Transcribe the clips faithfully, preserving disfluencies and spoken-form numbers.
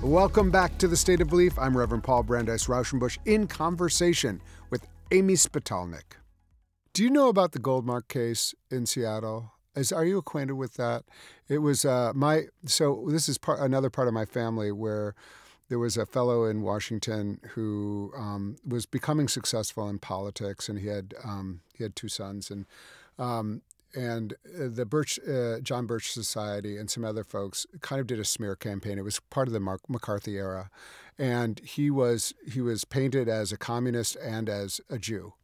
Welcome back to The State of Belief. I'm Reverend Paul Brandeis Rauschenbusch in conversation with Amy Spitalnik. Do you know about the Goldmark case in Seattle? Is, are you acquainted with that? It was uh, my, so this is part, another part of my family where there was a fellow in Washington who um, was becoming successful in politics, and he had um, he had two sons, and um, and the Birch, uh, John Birch Society and some other folks kind of did a smear campaign. It was part of the Mark McCarthy era, and he was he was painted as a communist and as a Jew.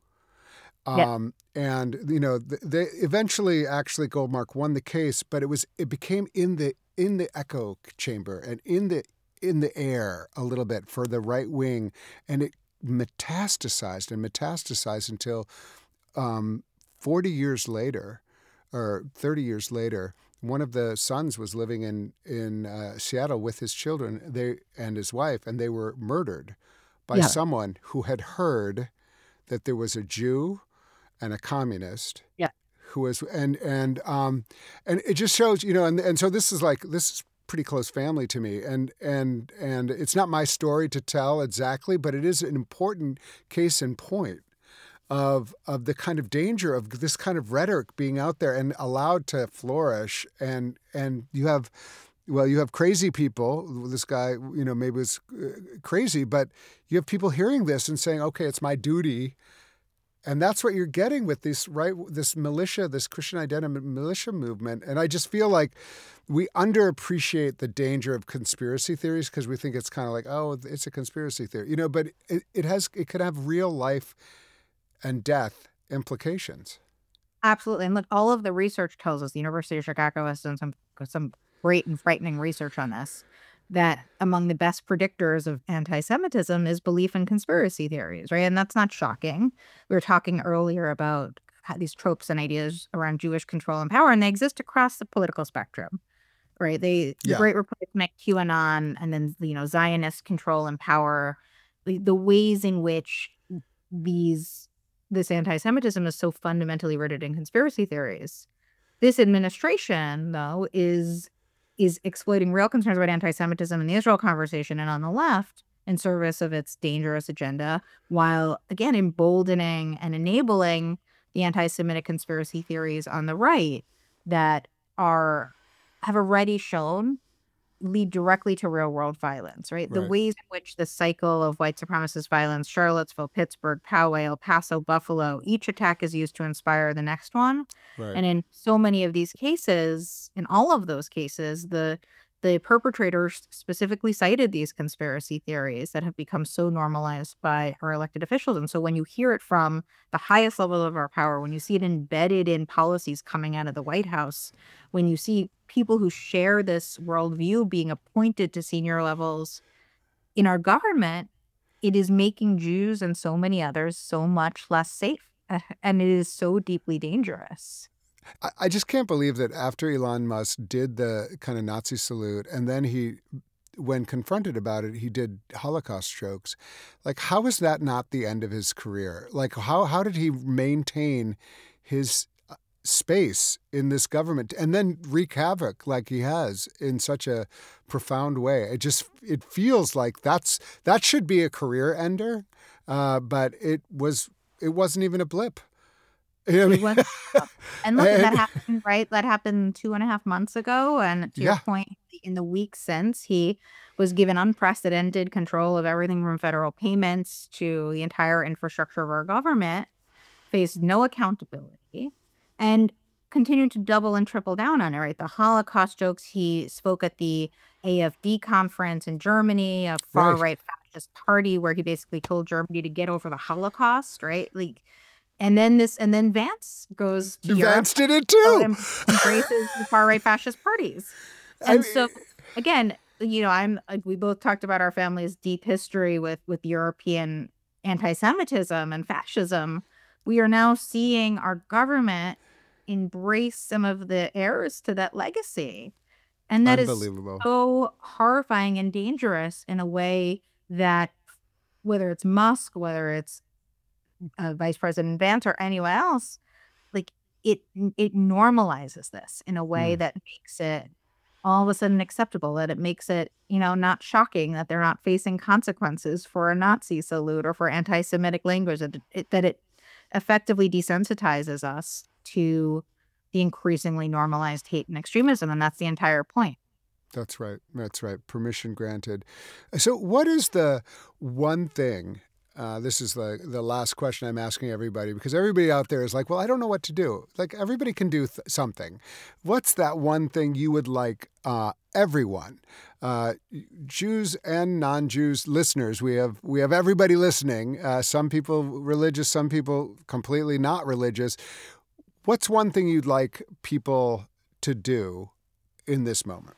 Yeah. Um, and you know, they eventually actually Goldmark won the case, but it was it became in the in the echo chamber and in the in the air a little bit for the right wing, and it metastasized and metastasized until um, forty years later, or thirty years later, one of the sons was living in in uh, Seattle with his children, they and his wife, and they were murdered by Yeah. someone who had heard that there was a Jew and a communist. Yeah. Who was and and um and it just shows, you know, and and so this is like this is pretty close family to me, and and and it's not my story to tell exactly, but it is an important case in point of of the kind of danger of this kind of rhetoric being out there and allowed to flourish. And and you have, well, you have crazy people. This guy, you know, maybe was crazy, but you have people hearing this and saying, okay, it's my duty. And that's what you're getting with this, right? This militia, this Christian identity militia movement. And I just feel like we underappreciate the danger of conspiracy theories because we think it's kind of like, oh, it's a conspiracy theory, you know. But it, it has, it could have real life and death implications. Absolutely. And look, all of the research tells us, the University of Chicago has done some some great and frightening research on this, that among the best predictors of anti-Semitism is belief in conspiracy theories, right? And that's not shocking. We were talking earlier about these tropes and ideas around Jewish control and power, and they exist across the political spectrum, right? They, the Yeah. Great Replacement, QAnon, and then, you know, Zionist control and power, the, the ways in which these this anti-Semitism is so fundamentally rooted in conspiracy theories. This administration, though, is is exploiting real concerns about anti-Semitism in the Israel conversation and on the left in service of its dangerous agenda, while, again, emboldening and enabling the anti-Semitic conspiracy theories on the right that are have already shown lead directly to real-world violence, right? The Right. ways in which the cycle of white supremacist violence, Charlottesville, Pittsburgh, Poway, El Paso, Buffalo, each attack is used to inspire the next one. Right. And in so many of these cases, in all of those cases, the the perpetrators specifically cited these conspiracy theories that have become so normalized by our elected officials. And so when you hear it from the highest level of our power, when you see it embedded in policies coming out of the White House, when you see people who share this worldview being appointed to senior levels in our government, it is making Jews and so many others so much less safe. And it is so deeply dangerous. I just can't believe that after Elon Musk did the kind of Nazi salute, and then he, when confronted about it, he did Holocaust jokes. Like, how is that not the end of his career? Like, how how did he maintain his space in this government and then wreak havoc like he has in such a profound way? It just, it feels like that's that should be a career ender, uh, but it was it wasn't even a blip. You know what I mean? And look, and that happened, right? That happened two and a half months ago. And to Yeah. your point, in the weeks since, he was given unprecedented control of everything from federal payments to the entire infrastructure of our government, faced no accountability, and continued to double and triple down on it, right? The Holocaust jokes, he spoke at the A F D conference in Germany, a far-right fascist party, where he basically told Germany to get over the Holocaust, right? Like, And then this, and then Vance goes to Vance Europe did it too. and embraces the far right fascist parties. And I mean, so, again, you know, I'm like, we both talked about our family's deep history with with European anti-Semitism and fascism. We are now seeing our government embrace some of the heirs to that legacy, and that is so horrifying and dangerous in a way that, whether it's Musk, whether it's Uh, Vice President Vance or anyone else, like it it normalizes this in a way Mm. that makes it all of a sudden acceptable, that it makes it, you know, not shocking that they're not facing consequences for a Nazi salute or for anti-Semitic language, that it, that it effectively desensitizes us to the increasingly normalized hate and extremism. And that's the entire point. That's right. That's right. Permission granted. So what is the one thing, uh, this is the, the last question I'm asking everybody, because everybody out there is like, well, I don't know what to do. Like, everybody can do th- something. What's that one thing you would like uh, everyone, uh, Jews and non-Jews listeners, we have we have everybody listening, uh, some people religious, some people completely not religious. What's one thing you'd like people to do in this moment?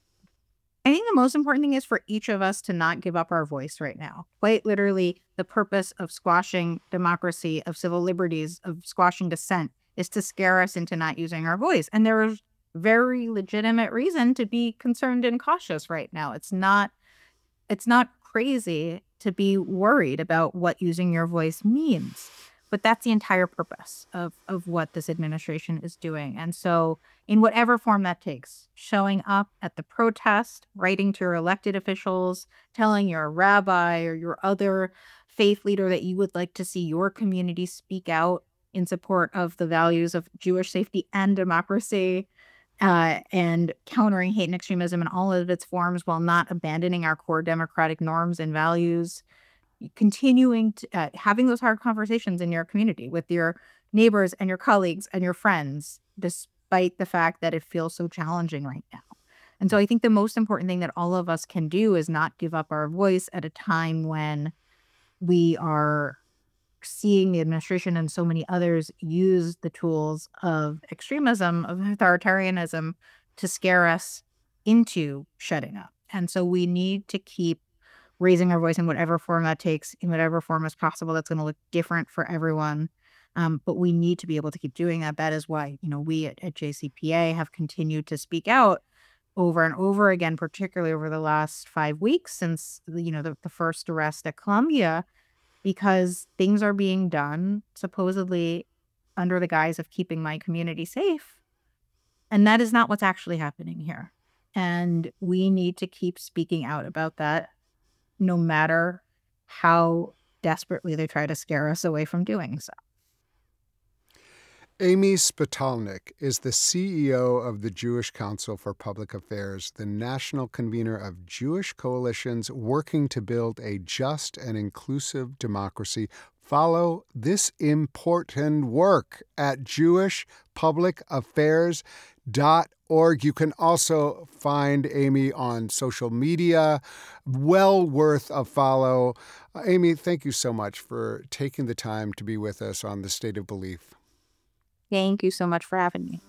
I think the most important thing is for each of us to not give up our voice right now. Quite literally, the purpose of squashing democracy, of civil liberties, of squashing dissent is to scare us into not using our voice. And there is very legitimate reason to be concerned and cautious right now. It's not it's not crazy to be worried about what using your voice means. But that's the entire purpose of, of what this administration is doing. And so in whatever form that takes, showing up at the protest, writing to your elected officials, telling your rabbi or your other faith leader that you would like to see your community speak out in support of the values of Jewish safety and democracy, uh, and countering hate and extremism in all of its forms while not abandoning our core democratic norms and values. Continuing to uh, having those hard conversations in your community with your neighbors and your colleagues and your friends, despite the fact that it feels so challenging right now. And so I think the most important thing that all of us can do is not give up our voice at a time when we are seeing the administration and so many others use the tools of extremism, of authoritarianism, to scare us into shutting up. And so we need to keep raising our voice in whatever form that takes, in whatever form is possible. That's going to look different for everyone. Um, but we need to be able to keep doing that. That is why, you know, we at, at J C P A have continued to speak out over and over again, particularly over the last five weeks since, you know, the, the first arrest at Columbia, because things are being done supposedly under the guise of keeping my community safe. And that is not what's actually happening here. And we need to keep speaking out about that, no matter how desperately they try to scare us away from doing so. Amy Spitalnik is the C E O of the Jewish Council for Public Affairs, the national convener of Jewish coalitions working to build a just and inclusive democracy. Follow this important work at jewish public affairs dot org. You can also find Amy on social media. Well worth a follow. Uh, Amy, thank you so much for taking the time to be with us on The State of Belief. Thank you so much for having me.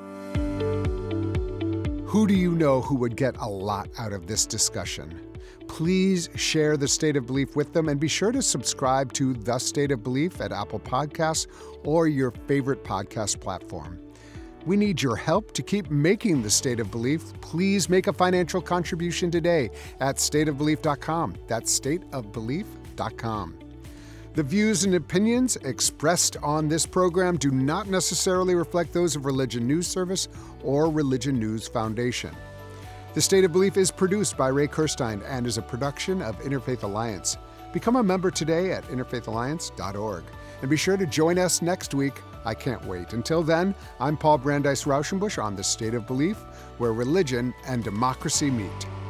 Who do you know who would get a lot out of this discussion? Please share The State of Belief with them, and be sure to subscribe to The State of Belief at Apple Podcasts or your favorite podcast platform. We need your help to keep making The State of Belief. Please make a financial contribution today at state of belief dot com. That's state of belief dot com. The views and opinions expressed on this program do not necessarily reflect those of Religion News Service or Religion News Foundation. The State of Belief is produced by Ray Kirstein and is a production of Interfaith Alliance. Become a member today at interfaith alliance dot org. And be sure to join us next week. I can't wait. Until then, I'm Paul Brandeis Rauschenbusch on The State of Belief, where religion and democracy meet.